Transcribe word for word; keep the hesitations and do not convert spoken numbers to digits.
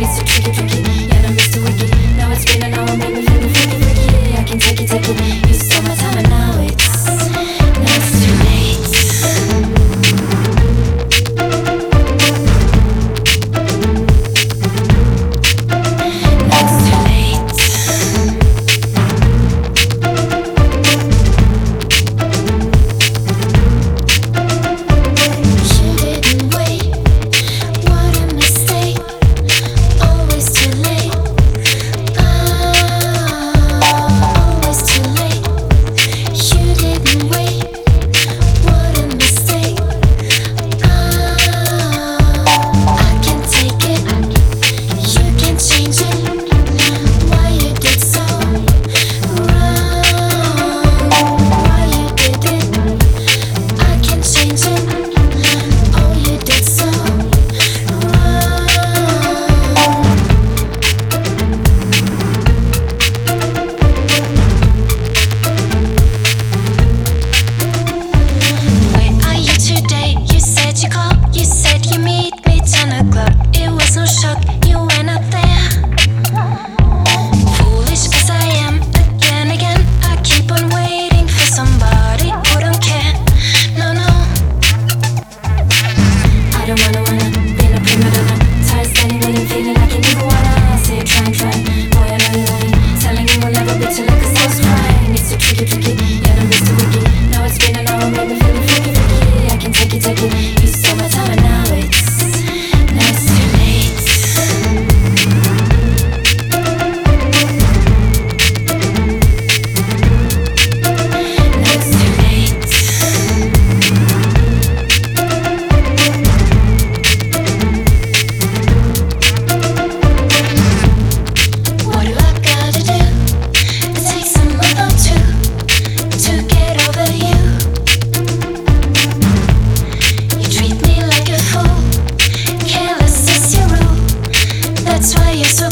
so tricky, tricky. Yeah, I'm Mister Wicked. Now it's been an hour, make me feel freaky, freaky. I can take it, take it. You stole my time and now it's, now it's too late. Now it's too late. You didn't wait. What a mistake. Always too late. Always too late. You didn't wait. What a mistake. I can take it. You can change it. Why you did so wrong? Why you did it? I can change it. Oh, you did so wrong. Where are you today? You said you called, you said you meet me ten o'clock. It was no shock, you went up there. Foolish as I am, again, again, I keep on waiting for somebody who don't care. No, no. I don't wanna, wanna be no prima donna. Tired standing, waiting, feeling like an iguana. I say try and try, boy, I know you lying. Telling you will never be till like a soul's crying. It's so tricky, tricky, yeah, I'm Mister Wicked. Now it's been an hour, made me feel freaky, freaky. I can take it, take it. You stole my time and now it's, now it's too late. Now it's too late. What do I gotta do? It takes a month or two to get over you. You treat me like a fool, careless is your rule. That's why you're so